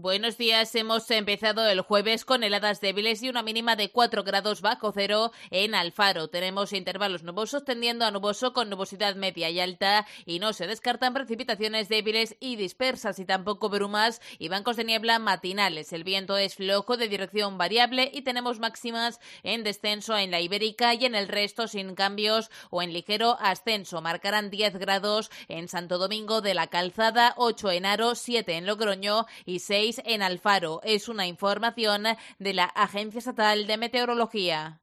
Buenos días, hemos empezado el jueves con heladas débiles y una mínima de 4 grados bajo cero en Alfaro. Tenemos intervalos nubosos tendiendo a nuboso con nubosidad media y alta y no se descartan precipitaciones débiles y dispersas y tampoco brumas y bancos de niebla matinales. El viento es flojo de dirección variable y tenemos máximas en descenso en la Ibérica y en el resto sin cambios o en ligero ascenso. Marcarán 10 grados en Santo Domingo de la Calzada, 8 en Haro, 7 en Logroño y 6 en Alfaro. Es una información de la Agencia Estatal de Meteorología.